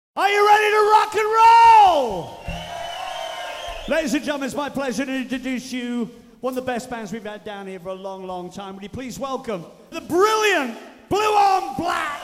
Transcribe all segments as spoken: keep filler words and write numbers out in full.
Are you ready to rock and roll? Ladies and gentlemen, it's my pleasure to introduce you one of the best bands we've had down here for a long, long time. Would you please welcome the brilliant Blue on Black?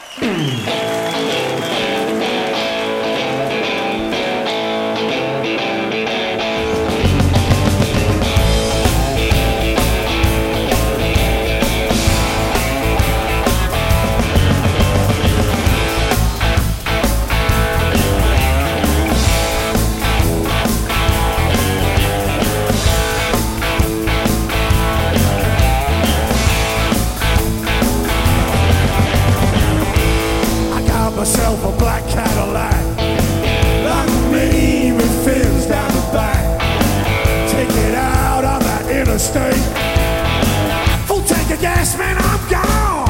Myself a black Cadillac, like me with fins down the back. Take it out on that interstate. Full tank of gas, man, I'm gone.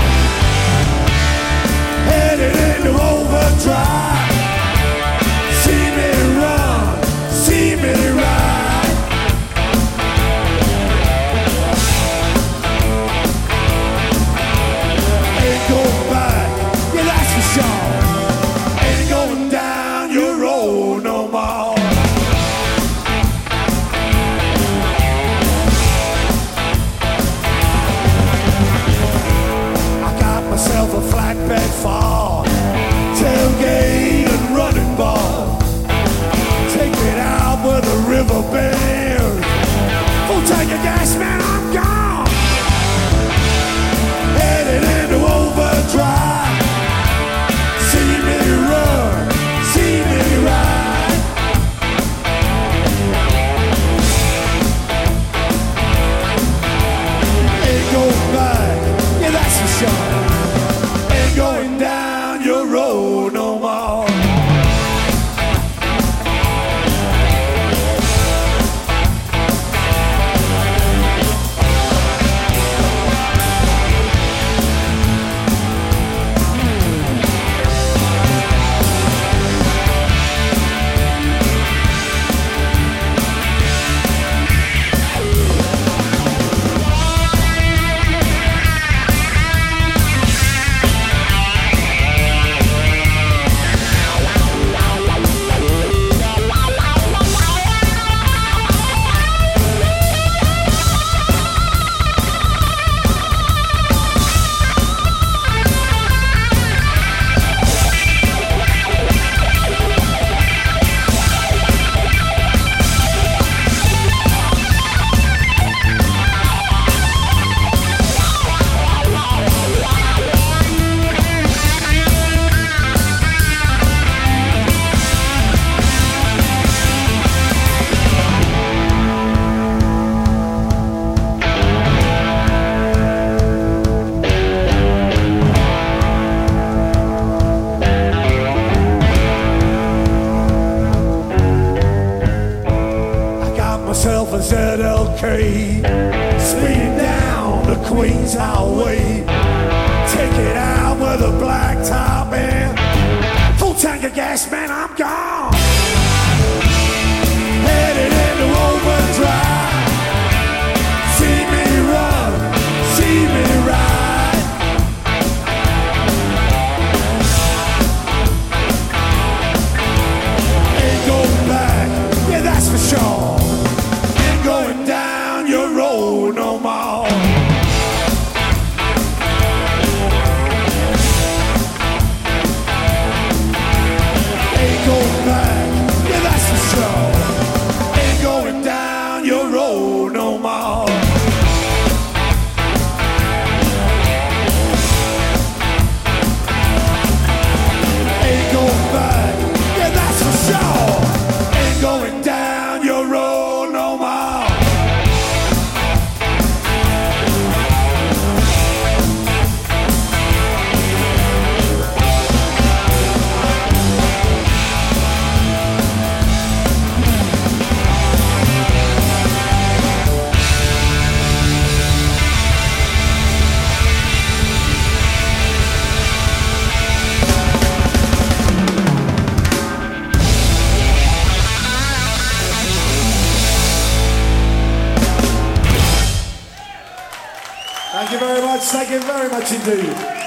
Headed into overdrive. See me run, see me ride. Ain't going back, yeah, that's for sure. A flatbed fall, tailgate and running ball. Take it out where the river bears. Full tank of gas, man, I'm gone. Headed into overdrive. See me run, see me ride. Ain't going back, yeah, that's for sure. Going down your road no more. Myself a Z L K, speeding down the Queens Highway. Take it out with a black top and full tank of gas, man, I'm gone. Headed into overdrive. See me run, see me ride. Ain't going back, yeah, that's for sure. Going down your road no more. Ain't going back, yeah, that's for sure. Ain't going down your road no more. Ain't going back, yeah, that's for sure. Ain't going down your road no more. Thank you very much, thank you very much indeed.